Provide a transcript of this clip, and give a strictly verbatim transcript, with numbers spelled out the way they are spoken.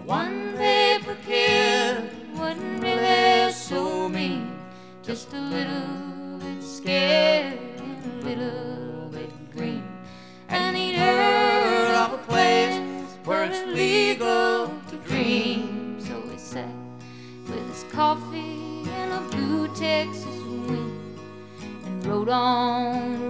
One paper kid wasn't really so mean, just a little bit scared and a little bit green. And he'd heard of a place where it's legal to dream. So he sat with his coffee and a blue Texas wind and rode on